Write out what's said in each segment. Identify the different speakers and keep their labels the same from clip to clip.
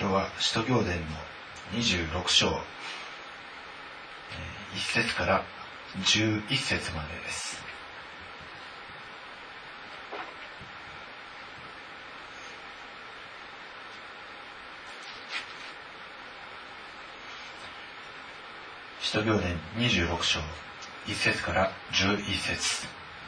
Speaker 1: 今日は使徒行伝の26章1節から11節までです。使徒行伝26章1節から11節。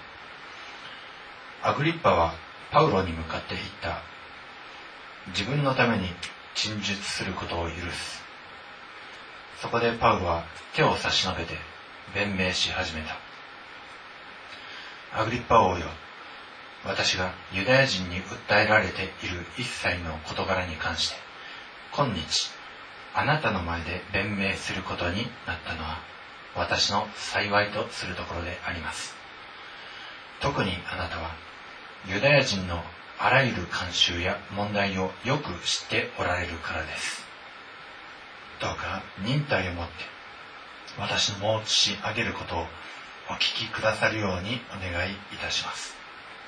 Speaker 1: アグリッパはパウロに向かって言った。自分のために陳述することを許す。そこでパウロは手を差し伸べて弁明し始めた。アグリッパ王よ、私がユダヤ人に訴えられている一切の事柄に関して、今日あなたの前で弁明することになったのは私の幸いとするところであります。特にあなたはユダヤ人のあらゆる慣習や問題をよく知っておられるからです。どうか忍耐をもって私の申し上げることをお聞きくださるようにお願いいたします。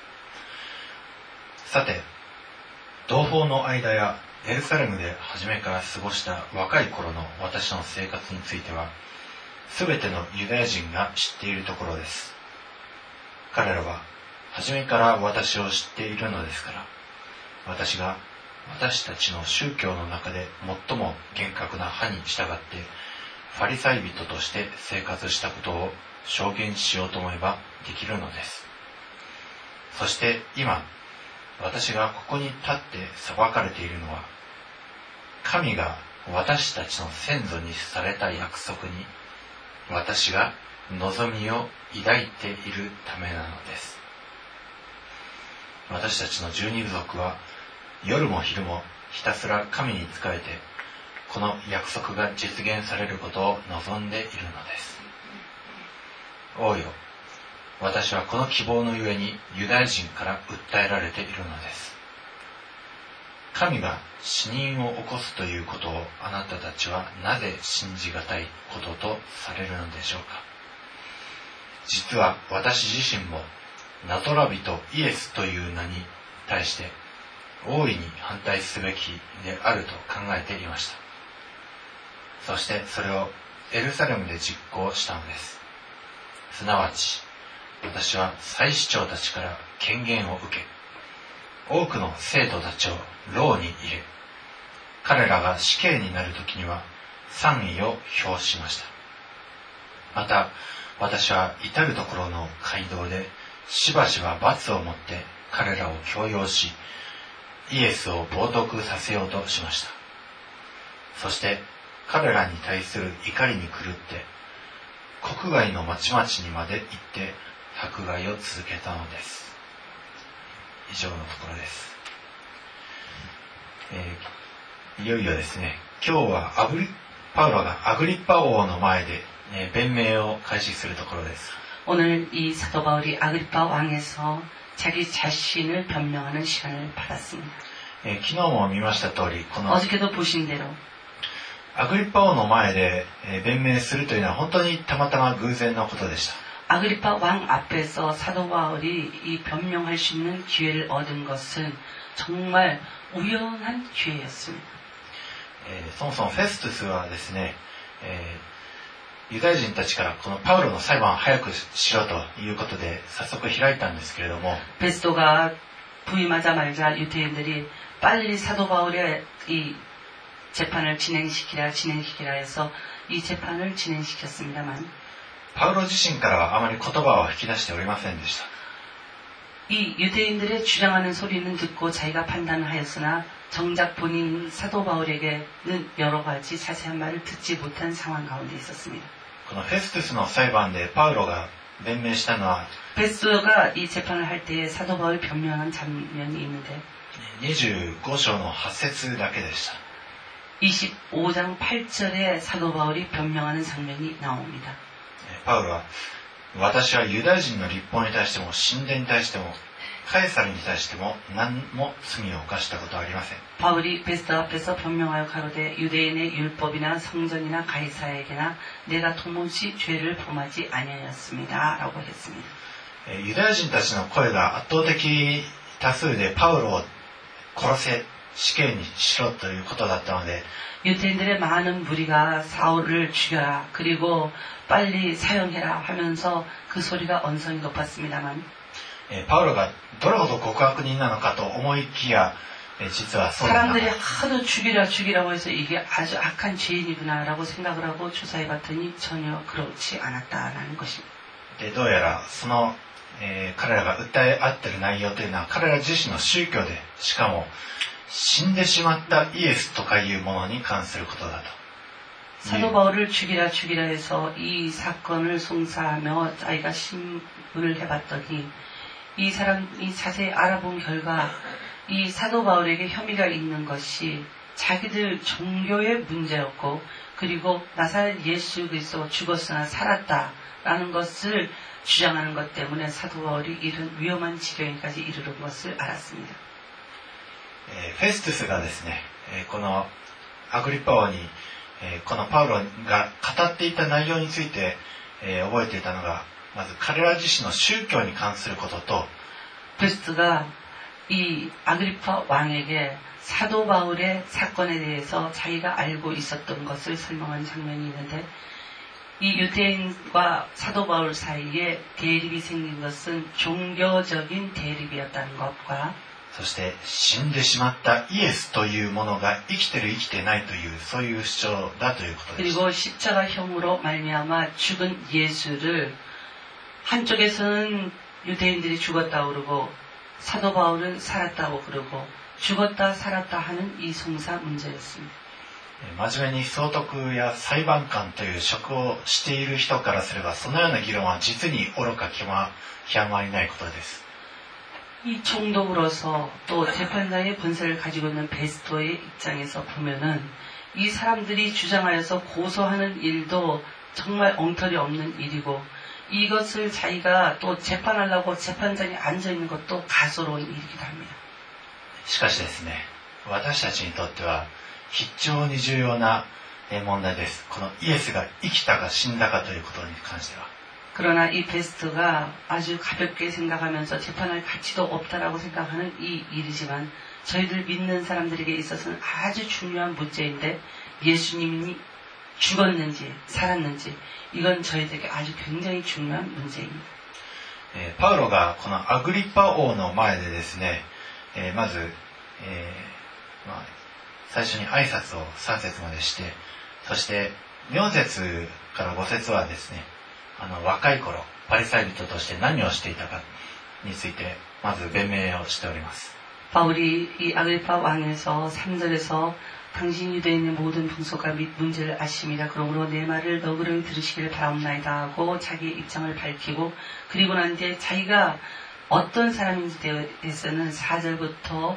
Speaker 1: さて、同胞の間やエルサレムで初めから過ごした若い頃の私の生活については、すべてのユダヤ人が知っているところです。彼らは初めから私を知っているのですから、私が私たちの宗教の中で最も厳格な派に従ってファリサイ人として生活したことを証言しようと思えばできるのです。そして今私がここに立って裁かれているのは、神が私たちの先祖にされた約束に私が望みを抱いているためなのです。私たちの12部族は夜も昼もひたすら神に仕えて、この約束が実現されることを望んでいるのです。王よ、私はこの希望のゆえにユダヤ人から訴えられているのです。神が死人を起こすということをあなたたちはなぜ信じがたいこととされるのでしょうか。実は私自身もナゾラ人イエスという名に対して大いに反対すべきであると考えていました。そしてそれをエルサレムで実行したのです。すなわち私は祭司長たちから権限を受け、多くの生徒たちを牢に入れ、彼らが死刑になるときには賛意を表しました。また私は至るところの街道でしばしば罰をもって彼らを強要し、イエスを冒涜させようとしました。そして彼らに対する怒りに狂って国外の町々にまで行って迫害を続けたのです。以上のところです。いよいよですね、今日はパウロがアグリッパ王の前で、弁明を開始するところです。
Speaker 2: 오늘 이 사도 바울이 아그리파 왕에서 자기 자신을 변명하는 시간을 받았습니다.
Speaker 1: 昨日も見ました通り、この
Speaker 2: 어저께도 보신 대로
Speaker 1: アグリッパ王の前で弁明するというのは本当にたまたま偶然のことでした。
Speaker 2: 아그리파 왕 앞에서 사도 바울이 이 변명할 수 있는 기회를 얻은 것은 정말 우연한 기회였습니다.
Speaker 1: そもそもフェストゥスはですね、ユダヤ人たちからこのパウロの裁判を早くしろということで早速開いたんですけれども、
Speaker 2: 베스토가 부임하자마자 유대인들이 빨리 사도 바울의 이 재판을 진행시키라 해서 이 재판을 진행시켰습니다만,
Speaker 1: パウロ自身からはあまり言葉を引き出しておりませんでした。
Speaker 2: 이 유대인들의 주장하는 소리는 듣고 자기가 판단을 하였으나 정작 본인 사도 바울에게는 여러 가지 자세한 말을 듣지 못한 상황 가운데 있었습니다.
Speaker 1: このフェストゥスの裁判でパウロが弁明したのは
Speaker 2: 베스토가 이 재판을 할 때에 사도 바울이 변명한 장면이 있는데
Speaker 1: 25章の8節だけでした。
Speaker 2: 25장 8절에 사도 바울이 변명하는 장면이 나옵니다.
Speaker 1: パウロは私はユダヤ人の立法に対しても神殿に対してもカエサルに対しても何も罪を犯したことはありません。
Speaker 2: 바울이 베스토 앞에서 변명하여 가로되 유대인의 율법이나 성전이나 가이사에게나 내가 도무지 죄를 범하지 아니하였습니다 라고 했습니다.
Speaker 1: ユダヤ人たちの声が圧倒的多数でパウロを殺せ死刑にしろということだったので、
Speaker 2: 유대인들의 많은 무리가 사울을 죽여라 그리고 빨리 사형해라 하면서 그 소리가 언성이 높았습니다만
Speaker 1: パウロがどれほど極悪人なのかと思いきや、実はそうではなか
Speaker 2: 사람들이
Speaker 1: った。
Speaker 2: 하도 죽이라고 해서 이게 아주 악한 죄인이구나라고 생각을 하고 조사해봤더니 전혀 그렇지 않았다라는 것입니다.
Speaker 1: でどうやらその、彼らが訴え合っている内容というのは彼ら自身の宗教で、しかも死んでしまったイエスとかいうものに関することだと。
Speaker 2: 사도 바울을 죽이라 해서 이 사건을 송사하며 자기가 신문을 해봤더니 이 사람이 자세히 알아본 결과 이 사도 바울에게 혐의가 있는 것이 자기들 종교의 문제였고 그리고 나사렛 예수 그리스도가 죽었으나 살았다라는 것을 주장하는 것 때문에 사도 바울이 이런 위험한 지경에까지 이르는 것을 알았습니다.
Speaker 1: フェストゥスがですね、このアグリッパ王に、このパウロが語っていた内容について、覚えていたのが、まず彼ら自身の宗教に関することと、
Speaker 2: 베스트가 이 아그리파 왕에게 사도 바울의 사건에 대해서 자기가 알고 있었던 것을 설명한 장면이 있는데 이 유대인과 사도 바울 사이에 대립이 생긴 것은 종교적인 대립이었다는 것과
Speaker 1: そして死んでしまったイエスというものが生きてる生きてないというそういう主張だということです。
Speaker 2: 그리고 십자가형으로 말미암아 죽은 예수를 한쪽에서는 유대인들이 죽었다고 그러고 사도 바울은 살았다고 그러고 죽었다 살았다 하는 이 송사 문제였습니다.
Speaker 1: 真面目に総督や裁判官という職をしている人からすればそのような議論は実に愚か極まりないことです。
Speaker 2: 이 총독으로서 또 재판장의 본세를 가지고 있는 베스토의 입장에서 보면은 이 사람들이 주장하여서 고소하는 일도 정말 엉터리 없는 일이고 이것을 자기가 또 재판하려고 재판장에 앉아있는 것도 가소로운 일이기도 합니다.
Speaker 1: しかしですね、私たちにとっては非常に重要な問題です。このイエスが生きたか死んだかということに関しては。
Speaker 2: 그러나 이 베스트가 아주 가볍게 생각하면서 재판할 가치도 없다라고 생각하는 이 일이지만 저희들 믿는 사람들에게 있어서는 아주 중요한 문제인데 예수님이 죽었는지 살았는지 이건 저희들에게 아주 굉장히 중요한 문제입니다.
Speaker 1: パウロがこのアグリッパ王の前でですね、まず、最初に挨拶を3節までして、そして4節から5節はですね、若い頃パリサイ人として何をしていたかについてまず弁明をしております。
Speaker 2: 바울이 이 아그리파 왕에서 3절에서 당신 유대인의 모든 풍속과 및 문제를 아십니다. 그러므로 내 말을 너그러이 들으시기를 바라옵나이다 하고 자기의 입장을 밝히고 그리고 난 뒤에 자기가 어떤 사람인지에 대해서는 4절부터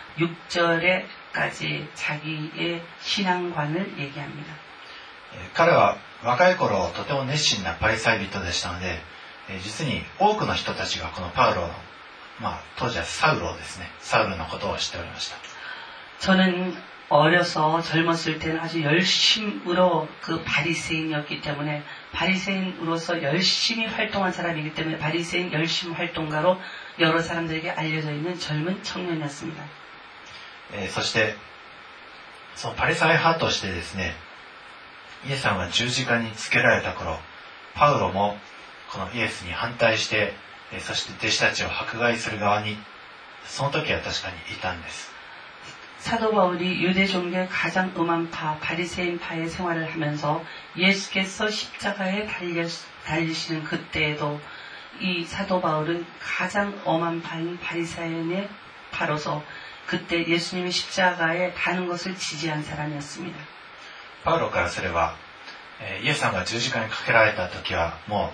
Speaker 2: 6절에까지 자기의 신앙관을 얘기합니다.
Speaker 1: 彼は若い頃とても熱心なパリサイ人でしたので、実に多くの人たちがこのパウロの、当時はサウロですね、サウルのことを知っておりました。
Speaker 2: 저는 어려서 젊었을 때는 아주 열심으로 그 바리새인이었기 때문에 바리새인으로서 열심히 활동한 사람이기 때문에 바리새인 열심 활동가로 여러 사람들에게 알려져 있는 젊은 청년이었습니다.
Speaker 1: そしてそのパリサイ派としてですね、イエスさんが十字架につけられた頃、パウロもこのイエスに反対して、そして弟子たちを迫害する側にその時は確かにいたんです。
Speaker 2: 사도 바울이 유대 종교의 가장 음한파 바리새인파의 생활을 하면서 예수께서 십자가에 달리시는 그때에도 이 사도 바울은 가장 엄한 파인 바리새인의 파로서 그때 예수님이 십자가에 다는 것을 지지한 사람이었습니다.
Speaker 1: パウロからすれば、イエスさんが十字架にかけられた時はも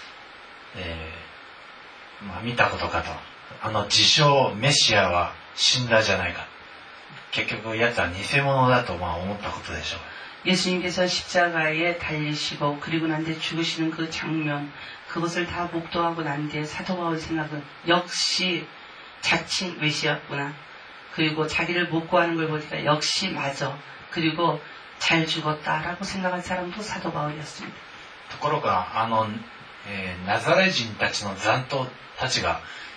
Speaker 1: う、見たことかと、自称メシアは死んだじゃないか、結局奴は偽物だと思ったことでしょう。
Speaker 2: 예수님께서 십자가에 달리시고 그리고 난 뒤에 죽으시는 그 장면 그것을 다 목도하고 난 뒤에 사도 바울 생각은 역시 자칭 메시아구나. 그리고 자기를 못 구하는 걸 보니까 역시 맞아. 그리고 잘 죽었다라고 생각한 사람도 사도 바울이었습니다.
Speaker 1: ところがナザレ人たちの残党たちが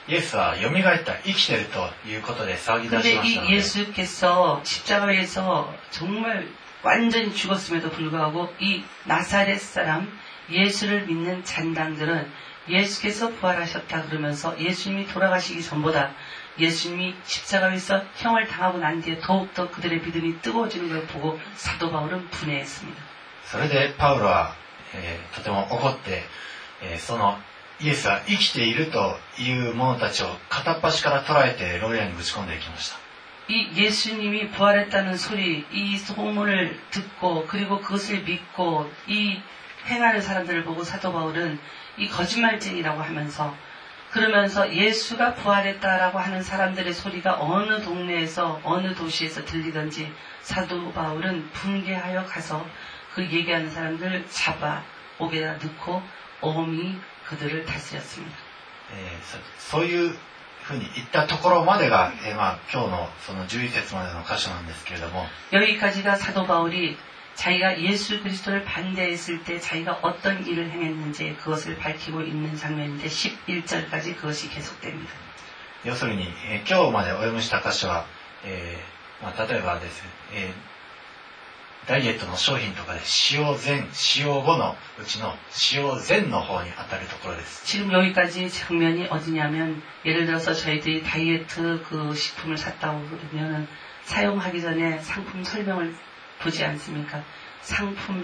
Speaker 1: イエスは蘇った、生きているということで騒ぎ出
Speaker 2: 근데
Speaker 1: しましたの
Speaker 2: 이
Speaker 1: で、
Speaker 2: 예수께서 십자가에서 정말 완전히 죽었음에도 불구하고 이 나사렛 사람 예수를 믿는 잔당들은 예수께서 부활하셨다 그러면서 예수님이 돌아가시기 전보다 예수님이 십자가에서 형을 당하고 난 뒤에 더욱더 그들의 믿음이 뜨거워지는 걸 보고 사도 바울은 분해했습니다.
Speaker 1: それでパウロは、とても怒って、そのイエスは生きているという者たちを片っ端から捉えて牢屋にぶち込んでいきました。
Speaker 2: 이 예수님이 부활했다는 소리, 이 소문을 듣고 그리고 그것을 믿고 이 행하는 사람들을 보고 사도 바울은 이 거짓말쟁이라고 하면서 그러면서 예수가 부활했다라고 하는 사람들의 소리가 어느 동네에서 어느 도시에서 들리든지 사도 바울은 분개하여 가서 그 얘기하는 사람들 잡아 옥에다 넣고 엄히 그들을 다스렸습니다.
Speaker 1: そういうふうに言ったところまでが、今日のその11節までの箇所なんですけれども、
Speaker 2: 여기까지가 사도 바울이 자기가 예수 그리스도를 반대했을 때 자기가 어떤 일을 행했는지 그것을 밝히고 있는 장면인데 11절까지 그것이 계속됩니다.
Speaker 1: 要するに、今日までお読みした箇所は、例えばですね、ダイエットの商品とかで使用前、使用後のうちの使用前の方に当たるところです。
Speaker 2: 지금 여기까지 장면이 어디냐면 예를 들어서 저희들이 다이어트 그 식품을 샀다고 그러면 사용하기 전에 상품 설명을 보지 않습니까? 상품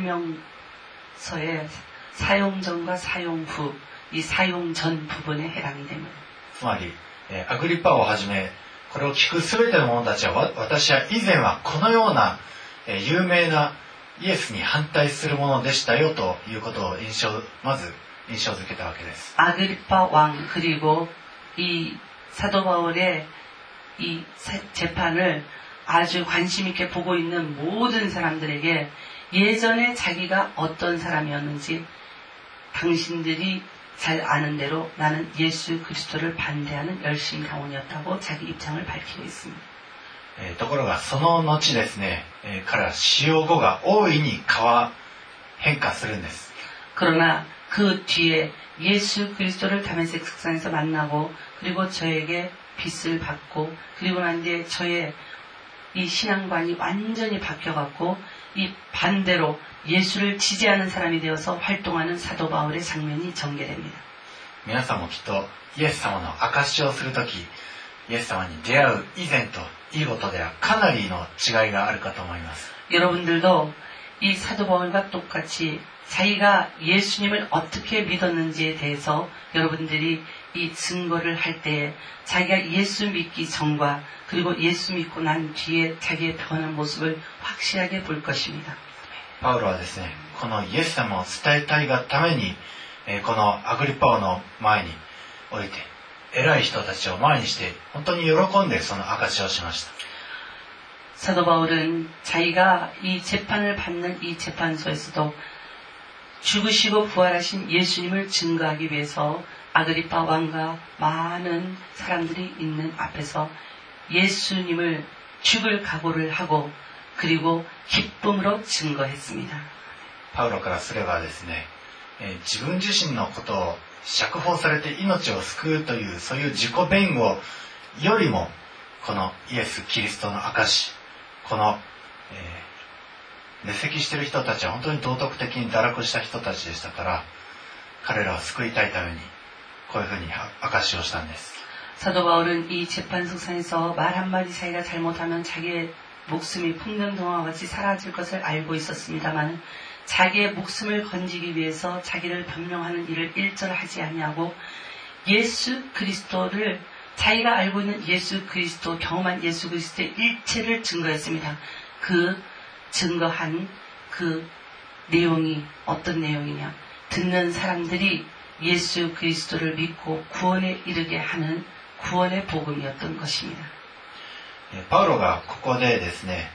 Speaker 2: 설명서에 사용 전과 사용 후, 이 사용 전 부분에 해당이 됩니다.
Speaker 1: つまり、アグリッパをはじめ、これを聞くすべての者たちは、私は以前はこのような有名なイエスに反対するものでしたよということをまず印象づけたわけです。
Speaker 2: 아그리파 왕 그리고 이 사도 바울의 이 재판을 아주 관심 있게 보고 있는 모든 사람들에게 예전에 자기가 어떤 사람이었는지 당신들이 잘 아는 대로 나는 예수 그리스도를 반대하는 열심 당원이었다고 자기 입장을 밝히고 있습니다.
Speaker 1: ところがその後ですね、彼は使用後が大いに変化するんです。
Speaker 2: 그러나 그 뒤에 예수 그리스도를 다메섹 석산에서 만나고 그리고 저에게 빚을 받고 그리고 난 뒤에 저의 이 신앙관이 완전히 바뀌어갖고 이 반대로 예수를 지지하는 사람이 되어서 활동하는 사도 바울의 장면이 전개됩니다.
Speaker 1: 皆さんもきっとイエス様の証しをするとき、イエス様に出会う以前と以後とではかなりの違いがあるかと思います。
Speaker 2: 여러분들도 이 사도 바울과 똑같이 자기가 예수님을 어떻게 믿었는지에 대해서 여러분들이 이 증거를 할 때에 자기가 예수 믿기 전과 그리고 예수 믿고 난 뒤에 자기의 변한 모습을 확실하게 볼 것입니다.
Speaker 1: パウロはですね、このイエス様を伝えたいがために、このアグリッパ王の前において偉い人たちを前にして本当に喜んでその証しをしました。
Speaker 2: 사도 바울은 자기가 이 재판을 받는 이 재판소에서도 죽으시고 부활하신 예수님을 증거하기 위해서 아그리파 왕과 많은 사람들이 있는 앞에서 예수님을 죽을 각오를 하고 그리고 기쁨으로 증거했습니다.
Speaker 1: パウロからすればですね、自分自身のことを釈放されて命を救うというそういう自己弁護よりもこのイエス・キリストの証、この、熱席している人たちは本当に道徳的に堕落した人たちでしたから彼らを救いたいためにこういうふうに証しをしたんです。
Speaker 2: 사도 바울은 이 재판석상에서 말 한마디 자기가 잘못하면 자기의 목숨이 풍년동화와 같이 사라질 것을 알고 있었습니다만 자기의 목숨을 건지기 위해서 자기를 변명하는 일을 일절하지 아니하고 예수 그리스도를 자기가 알고 있는 예수 그리스도, 경험한 예수 그리스도의 일체를 증거했습니다. 그 증거한 그 내용이 어떤 내용이냐? 듣는 사람들이 예수 그리스도를 믿고 구원에 이르게 하는 구원의 복음이었던 것입니다.
Speaker 1: パウロがここでですね、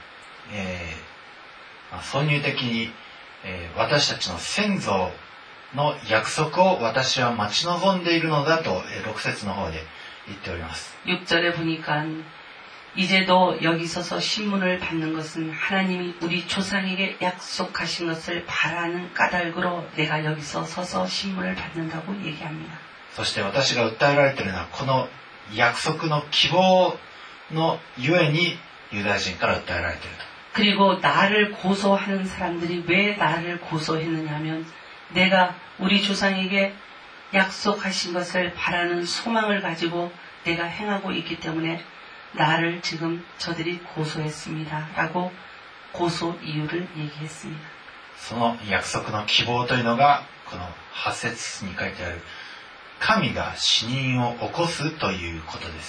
Speaker 1: 挿入的に、私たちの先祖の約束を私は待ち望んでいるのだと6節の方で言っております。
Speaker 2: 6절에 보니까 이제도 여기 서서 신문을 받는 것은 하나님이 우리 조상에게 약속하신 것을 바라는 까닭으로 내가 여기서 서서 신문을 받는다고 얘기합니다.
Speaker 1: そして私が訴えられているのはこの約束の希望のゆえにユダヤ人から訴えられていると。
Speaker 2: 그리고 나를 고소하는 사람들이 왜 나를 고소했느냐 하면 내가 우리 조상에게 약속하신 것을 바라는 소망을 가지고 내가 행하고 있기 때문에 나를 지금 저들이 고소했습니다. 라고 고소 이유를 얘기했습니다.
Speaker 1: その約束の希望というのがこの8節に書いてある神が死人を起こすということです。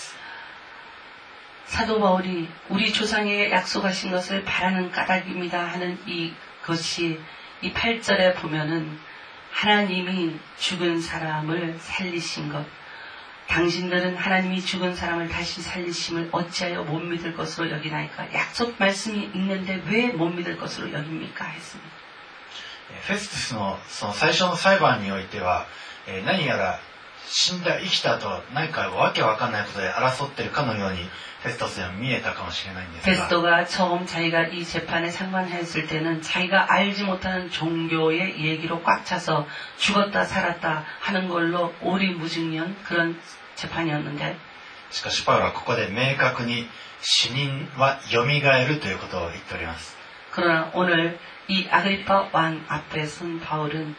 Speaker 2: 사도 바울이 우리 조상에게 약속하신 것을 바라는 까닭입니다 하는 이것이 이 8절에 보면은 하나님이 죽은 사람을 살리신 것, 당신들은 하나님이 죽은 사람을 다시 살리심을 어찌하여 못 믿을 것으로 여기나이까? 약속 말씀이 있는데 왜 못 믿을 것으로 여깁니까? 했습니다.
Speaker 1: フェストゥスのその最初の裁判においては、何やら死んだ生きたと何かわけわかんないことで争っているかのようにフェストスには見えたかもしれないんですが、
Speaker 2: 베스토가 처음 자기가 이 재판에 상관했을 때는 자기가 알지 못하는 종교의 얘기로 꽉 차서 죽었다 살았다 하는 걸로 오리무중년 그런 재판이었는데,
Speaker 1: しかしパウロはここで明確に死人はよみがえるということを言っております。
Speaker 2: 그러나 오늘 이 아그리파 왕 앞에 선 바울은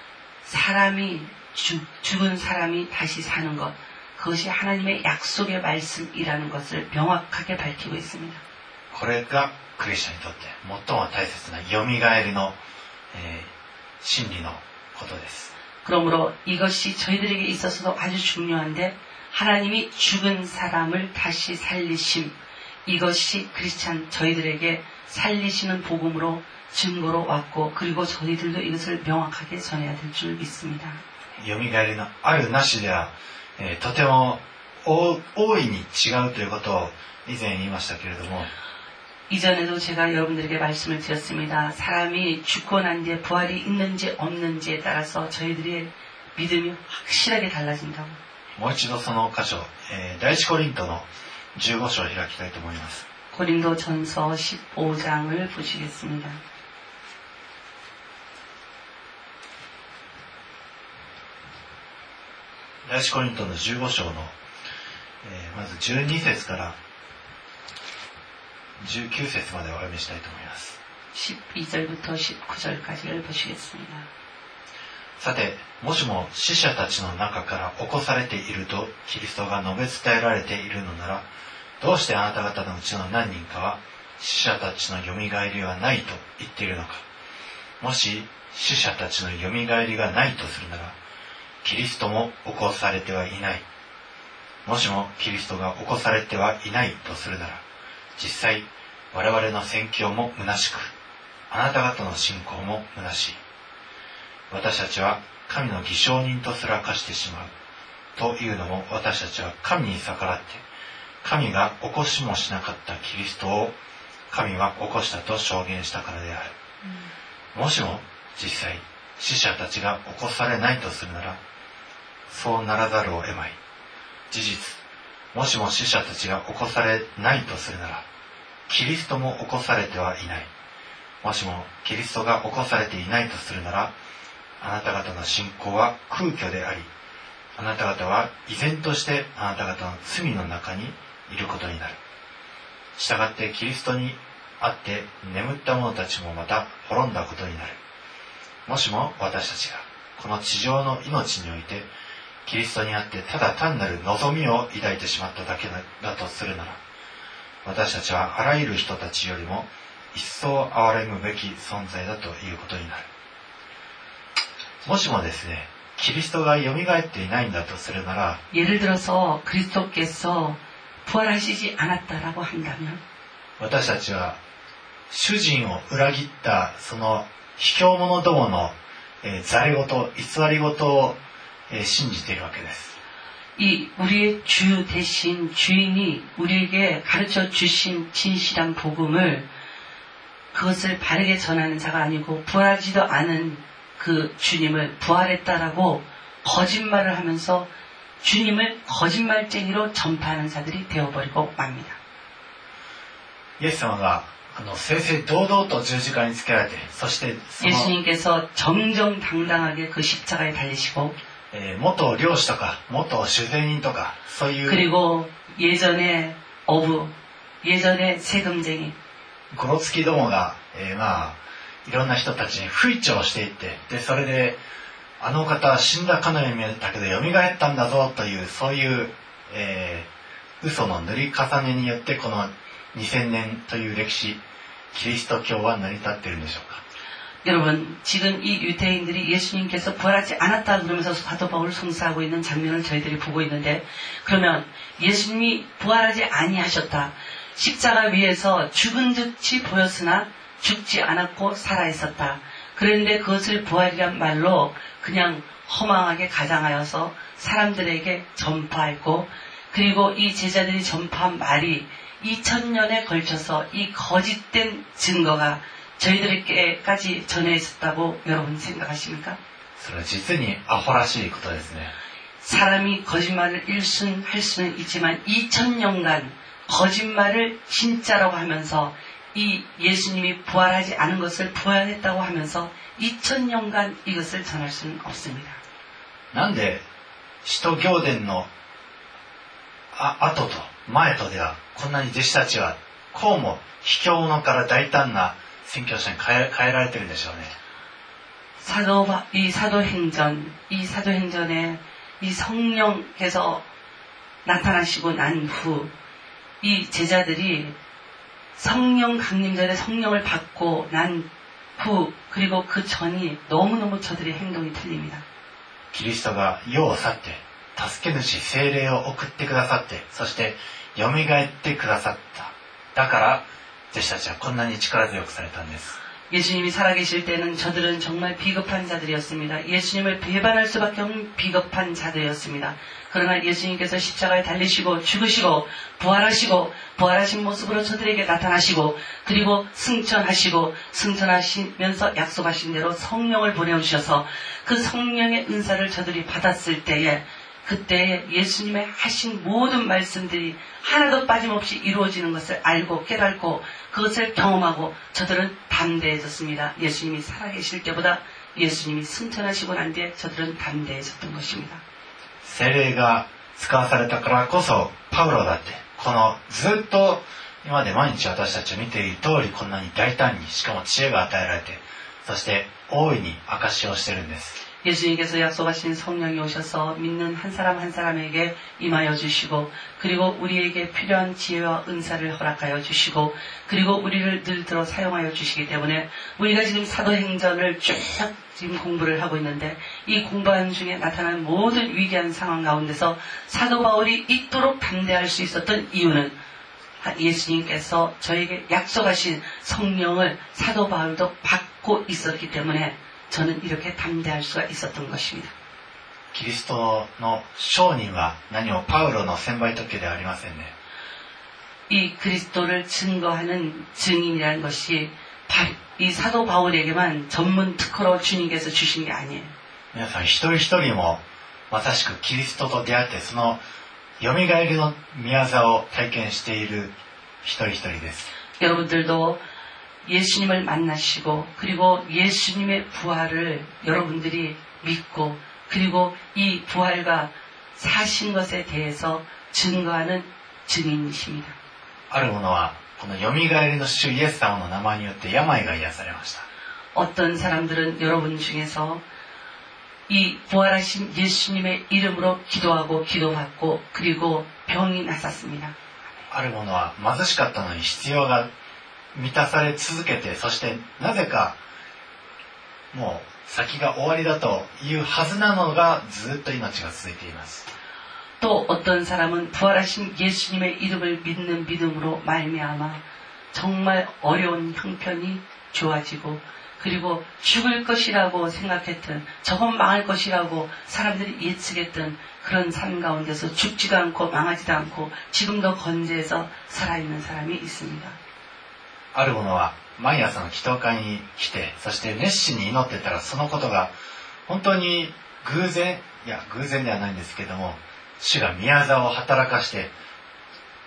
Speaker 2: 사람이 죽은 사람이 다시 사는 것, 그것이 하나님의 약속의 말씀이라는 것을 명확하게 밝히고 있습니다.
Speaker 1: これがクリスチャンにとって最も大切なよみがえりの、真理のことです。
Speaker 2: 그러므로 이것이 저희들에게 있어서도 아주 중요한데, 하나님이 죽은 사람을 다시 살리심, 이것이 크리스찬 저희들에게 살리시는 복음으로 증거로 왔고, 그리고 저희들도 이것을 명확하게 전해야 될 줄 믿습니다.
Speaker 1: よみがえりのあるなしでは、とても大いに違うということを以前言いましたけれども、
Speaker 2: 이전에도 제가 여러분들에게 말씀을 드렸습니다. 사람이 죽고 난 뒤에 부활이 있는지 없는지에 따라서 저희들의 믿음이 확실하게 달라진다고.
Speaker 1: もう一度その箇所、第一コリントの15章を開きたいと思います。
Speaker 2: 고린도 전서 15장을 보시겠습니다.
Speaker 1: 第一コリントの15章の、まず12節から19節までお読みしたいと思います。
Speaker 2: 12절부터 19절까지를 보시겠습니다.
Speaker 1: さて、もしも死者たちの中から起こされているとキリストが述べ伝えられているのなら、どうしてあなた方のうちの何人かは死者たちのよみがえりはないと言っているのか。もし死者たちのよみがえりがないとするなら、キリストも起こされてはいない。もしもキリストが起こされてはいないとするなら、実際我々の宣教も虚しく、あなた方の信仰も虚しい。私たちは神の偽証人とすら化してしまう。というのも、私たちは神に逆らって、神が起こしもしなかったキリストを神は起こしたと証言したからである。もしも実際死者たちが起こされないとするなら、そうならざるを得まい。事実、もしも死者たちが起こされないとするなら、キリストも起こされてはいない。もしもキリストが起こされていないとするなら、あなた方の信仰は空虚であり、あなた方は依然としてあなた方の罪の中にいることになる。したがってキリストにあって眠った者たちもまた滅んだことになる。もしも私たちがこの地上の命においてキリストにあってただ単なる望みを抱いてしまっただけだとするなら、私たちはあらゆる人たちよりも一層憐れむべき存在だということになる。もしもですね、キリストがよみがえっていないんだとするなら、
Speaker 2: 예를 들어서 그리스도께서 부활하시지 않았다라고 한다면,
Speaker 1: 私たちは主人を裏切ったその卑怯者どものざれ事、偽り事を信じているわけです。
Speaker 2: 이 우리의 주 대신 주인이 우리에게 가르쳐 주신 진실한 복음을, 그것을 바르게 전하는 자가 아니고 부활하지도 않은 그 주님을 부활했다라고 거짓말을 하면서 주님을 거짓말쟁이로 전파하는 자들이 되어버리고 맙니다.
Speaker 1: イエス様が正々堂々と十字架につけられて、そしてその
Speaker 2: 예수님께서 정정당당하게 그 십자가에 달리시고
Speaker 1: 元漁師とか元酒税人とかそういう
Speaker 2: 그리고 예전에 어부, 예전에 세금쟁이,
Speaker 1: ゴロつきどもが、いろんな人たちに吹聴していって、でそれであの方は死んだかのように見えたけど蘇ったんだぞというそういう、嘘の塗り重ねによってこの2000年という歴史キリスト教は成り立っているんでしょうか。
Speaker 2: 여러분, 지금 이 유대인들이 예수님께서 부활하지 않았다 그러면서 사도 바울을 송사하고 있는 장면을 저희들이 보고 있는데, 그러면 예수님이 부활하지 아니하셨다. 십자가 위에서 죽은 듯이 보였으나 죽지 않았고 살아있었다. 그런데 그것을 부활이란 말로 그냥 허망하게 가장하여서 사람들에게 전파했고, 그리고 이 제자들이 전파한 말이 2000년에 걸쳐서 이 거짓된 증거가 저희들에게까지 전해 있었다고 여러분 생각하십니까?
Speaker 1: それは実にアホらしいことですね。
Speaker 2: 사람이 거짓말을 할 수는 있지만 2000년간 거짓말을 진짜라고 하면서 이 예수님이 부활하지 않은 것을 부활했다고 하면서 2000년간 이것을 전할 수는 없습니다.
Speaker 1: なんで使徒行伝の後と前とではこんなに弟子たちはこうも卑怯者から大胆な宣教者に変えられてるんでしょうね。
Speaker 2: 이 사도행전에 이 성령께서 나타나시고 난 후 이 제자들이 성령 강림 전에 성령을 받고 난 후 그리고 그 전이 너무너무 저들의 행동이 틀립니다.
Speaker 1: キリストが世を去って助け主聖霊を送ってくださって、そして蘇ってくださった。だから弟子たちはこんなに力強くされたんです。
Speaker 2: 예수님이 살아계실 때는 저들은 정말 비겁한 자들이었습니다. 예수님을 배반할 수밖에 없는 비겁한 자들이었습니다. 그러나 예수님께서 십자가에 달리시고 죽으시고 부활하신 모습으로 저들에게 나타나시고 그리고 승천하시면서 약속하신 대로 성령을 보내오셔서 그 성령의 은사를 저들이 받았을 때에 그때 예수님의 하신 모든 말씀들이 하나도 빠짐없이 이루어지는 것을 알고 깨닫고 그것을 경험하고 저들은 담대해졌습니다. 예수님이 살아계실 때보다 예수님이 승천하시고 난 뒤에 저들은 담대해졌던 것입니다.
Speaker 1: 聖霊が使わされたからこそパウロだってこのずっと今まで毎日私たちを見ている通りこんなに大胆にしかも知恵が与えられてそして大いに証しをしているんです。
Speaker 2: 예수님께서 약속하신 성령이 오셔서 믿는 한 사람 한 사람에게 임하여 주시고 그리고 우리에게 필요한 지혜와 은사를 허락하여 주시고 그리고 우리를 늘 들어 사용하여 주시기 때문에 우리가 지금 사도행전을 쭉 지금 공부를 하고 있는데 이 공부하는 중에 나타난 모든 위기한 상황 가운데서 사도 바울이 이토록 담대할 수 있었던 이유는 예수님께서 저에게 약속하신 성령을 사도 바울도 받고 있었기 때문에 저는 이렇게 담대할 수가 있었던 것입니다.
Speaker 1: キリストの証人は何もパウロの専売特許ではありませんね。
Speaker 2: 이 그리스도를 증거하는 증인이라는 것이 이 사도 바울에게만 전문 특허로 주님께서 주신 게 아니에요.
Speaker 1: 皆さん一人一人もまさしくキリストと出会ってそのよみがえりの宮座を体験している一人一人です。
Speaker 2: 여러분들도 예수님을 만나시고 그리고 예수님의 부활을 여러분들이 믿고 그리고 이 부활과 사신 것에 대해서 증거하는 증인이십니다.
Speaker 1: ある者はこのよみがえりの主イエス様の名前によって病が癒されました。
Speaker 2: 어떤 사람들은 여러분 중에서 이 부활하신 예수님의 이름으로 기도하고 기도받고 그리고 병이 나섰습니다.
Speaker 1: ある者は貧しかったのに必要が満たされ続けてそしてなぜかもう先が終わりだというはずなのがずっと命が続いています。
Speaker 2: 또 어떤 사람은 부활하신 예수님의 이름을 믿는 믿음으로 말미암아 정말 어려운 형편이 좋아지고 그리고 죽을 것이라고 생각했던 저건 망할 것이라고 사람들이 예측했던 그런 삶 가운데서 죽지도 않고 망하지도 않고 지금도 건재해서 살아있는 사람이 있습니다.
Speaker 1: ある者は毎朝の祈祷会に来てそして熱心に祈ってたらそのことが本当に偶然ではないんですけども主が宮座を働かして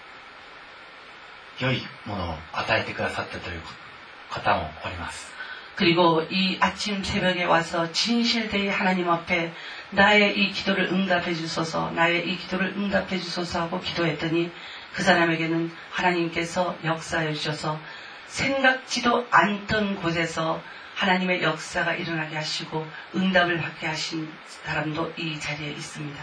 Speaker 1: 良いものを与えてくださったという方もおります。
Speaker 2: 그리고 이 아침 새벽에 와서 진실되이 하나님 앞에 나의 이 기도를 응답해 주소서, 나의 이 기도를 응답해 주소서 하고 기도했더니 그 사람에게는 하나님께서 역사해 주셔서 생각지도 않던 곳에서 하나님의 역사가 일어나게 하시고 응답을 받게 하신 사람도 이 자리에 있습니다.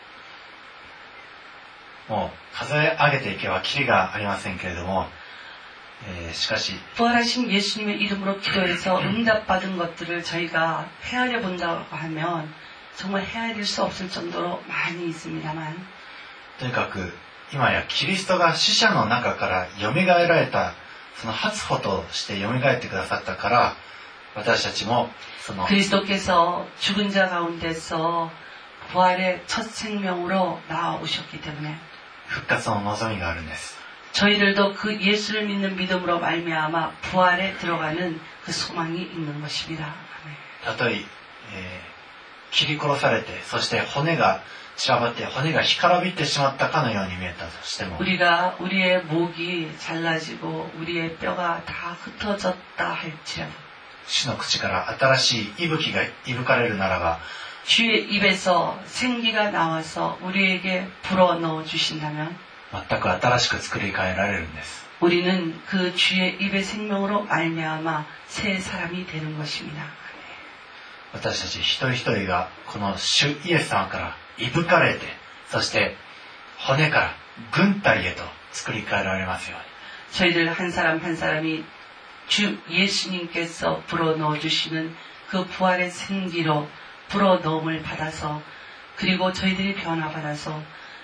Speaker 1: もう数え上げていけばキリがありませんけれども、しかし
Speaker 2: 부활하신 예수님의 이름으로 기도해서 응답받은 것들을 저희가 헤아려 본다고 하면 정말 헤아릴 수 없을 정도로 많이 있습니다만
Speaker 1: とにかく今やキリストが死者の中から蘇られたその初歩として蘇ってくださったから私たちもその
Speaker 2: 그리스도께서 죽은 자 가운데서 부활의 첫 생명으로 나오셨기 때문에
Speaker 1: 復活の望みがあるんです。
Speaker 2: 저희들도 그 예수를 믿는 믿음으로 말미암아 부활에 들어가는 그 소망이 있는 것입니다.
Speaker 1: たとえ切り殺されてそして骨が散らばって骨が干からびってしまったかのように見えたとしても
Speaker 2: 우리가 우리의 목이 잘라지고 우리의 뼈가 다 흩어졌다 할지라도
Speaker 1: 主の口から新しい息吹がいぶかれるならば
Speaker 2: 주의 입에서 생기가 나와서 우리에게 불어넣어 주신다면
Speaker 1: 全く新しく作り変えられるんです。
Speaker 2: 우리는 그 주의 입의 생명으로 말미암아 새 사람이 되는 것입니다.
Speaker 1: 私たち一人一人がこの主イエス様からいぶかれてそして骨から軍隊へと作り変えられますように
Speaker 2: 저희들 한 사람 한 사람이 주 예수님께서 불어넣어 주시는 그 부활의 생기로 불어넣음을 받아서 그리고 저희들이 변화받아서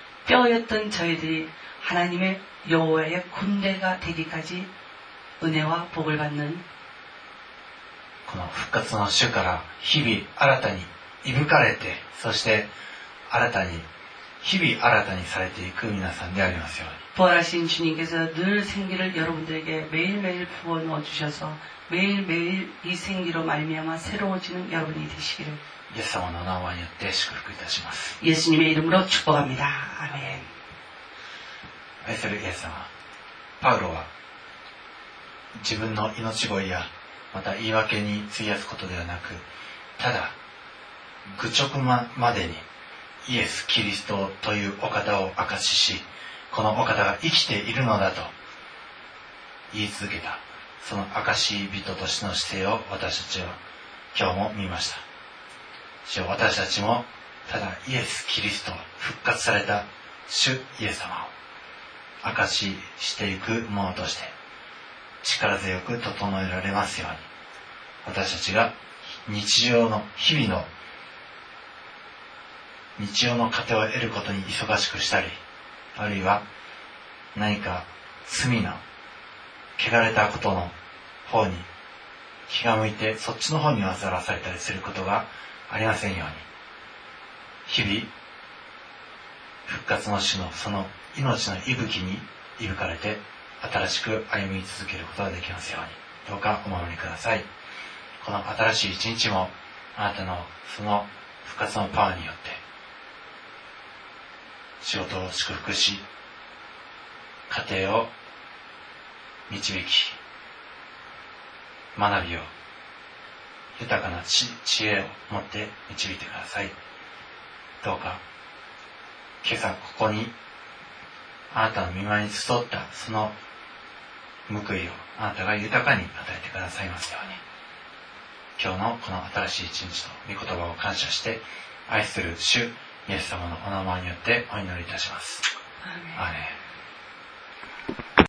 Speaker 2: 뼈였던 저희들이 하나님의 여호와의 군대가 되기까지 은혜와 복을 받는
Speaker 1: この復活の主から日々新たにいぶかれてそして新たに日々新たにされていく皆さんでありますように
Speaker 2: 부활하신 주님께서 늘 생기를 여러분들에게 매일매일 부어넣어 주셔서 매일매일 이 생기로 말미암아 새로워지는 여러분이 되시기를
Speaker 1: イエス様の名前によって祝福いたします。
Speaker 2: 예수님의 이름으로 축복합니다. 아멘.
Speaker 1: 愛するイエス様、パウロは自分の命乞いやまた言い訳に費やすことではなく、ただ愚直までにイエス・キリストというお方を証しし、このお方が生きているのだと言い続けた、その証人としての姿勢を私たちは今日も見ました。主よ、私たちもただイエス・キリスト、復活された主イエス様を証ししていくものとして力強く整えられますように、私たちが日常の糧を得ることに忙しくしたり、あるいは何か罪の汚れたことの方に気が向いてそっちの方に煩わされたりすることがありませんように、日々復活の主のその命の息吹にいぶかれて新しく歩み続けることができますように、どうかお守りください。この新しい一日もあなたのその復活のパワーによって仕事を祝福し、家庭を導き、学びを豊かな知恵を持って導いてください。どうか今朝ここにあなたの御前に集ったその報いをあなたが豊かに与えてくださいますように、今日のこの新しい一日と御言葉を感謝して愛する主イエス様のお名前によってお祈りいたします。アーメン。